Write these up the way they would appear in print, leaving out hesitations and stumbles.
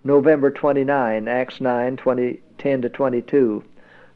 November 29, Acts 9, 10-22.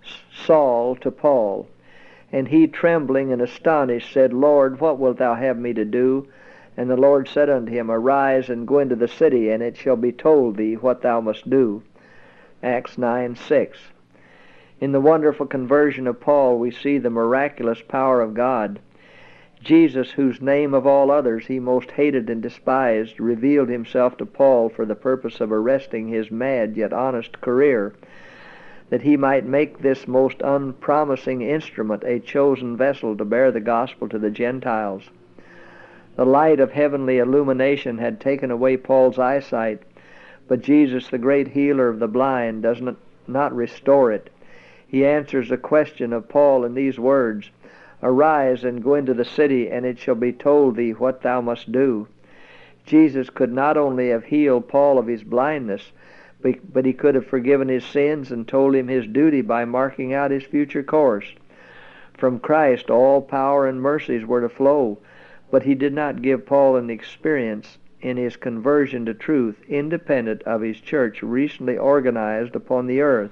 Saul to Paul. And he, trembling and astonished, said, Lord, what wilt thou have me to do? And the Lord said unto him, Arise, and go into the city, and it shall be told thee what thou must do. Acts 9:6. In the wonderful conversion of Paul, we see the miraculous power of God. Jesus, whose name of all others he most hated and despised, revealed himself to Paul for the purpose of arresting his mad yet honest career, that he might make this most unpromising instrument a chosen vessel to bear the gospel to the Gentiles. The light of heavenly illumination had taken away Paul's eyesight, but Jesus, the great healer of the blind, does not restore it. He answers the question of Paul in these words, Arise and go into the city, and it shall be told thee what thou must do. Jesus could not only have healed Paul of his blindness, but he could have forgiven his sins and told him his duty by marking out his future course. From Christ all power and mercies were to flow, but he did not give Paul an experience in his conversion to truth independent of his church recently organized upon the earth.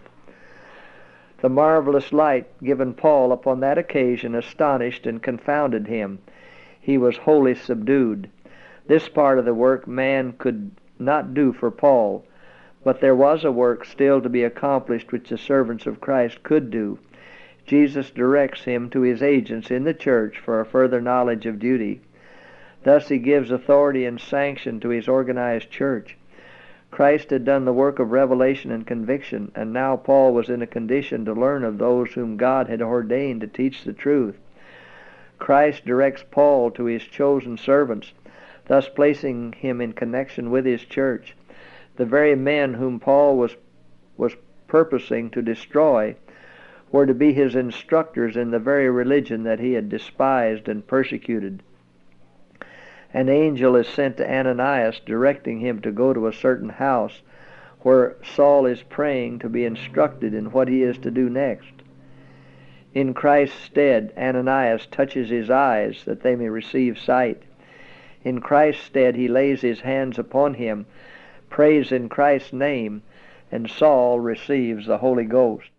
The marvelous light given Paul upon that occasion astonished and confounded him. He was wholly subdued. This part of the work man could not do for Paul, but there was a work still to be accomplished which the servants of Christ could do. Jesus directs him to his agents in the church for a further knowledge of duty. Thus he gives authority and sanction to his organized church. Christ had done the work of revelation and conviction, and now Paul was in a condition to learn of those whom God had ordained to teach the truth. Christ directs Paul to his chosen servants, thus placing him in connection with his church. The very men whom Paul was purposing to destroy were to be his instructors in the very religion that he had despised and persecuted. An angel is sent to Ananias, directing him to go to a certain house where Saul is praying to be instructed in what he is to do next. In Christ's stead, Ananias touches his eyes that they may receive sight. In Christ's stead, he lays his hands upon him, prays in Christ's name, and Saul receives the Holy Ghost.